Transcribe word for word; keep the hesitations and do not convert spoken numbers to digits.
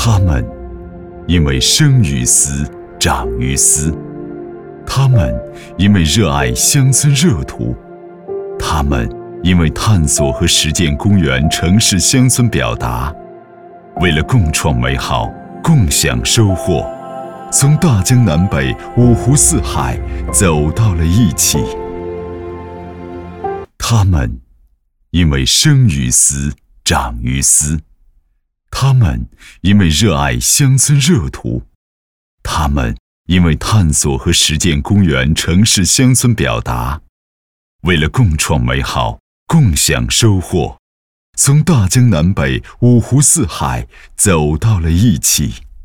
他们因为生于斯，长于斯。他们因为热爱乡村热土。他们因为探索和实践公园城市乡村表达。为了共创美好，共享收获，从大江南北、五湖四海走到了一起。他们因为生于斯，长于斯。他们因为热爱乡村热土。他们因为探索和实践公园城市乡村表达。为了共创美好，共享收获，从大江南北、五湖四海走到了一起。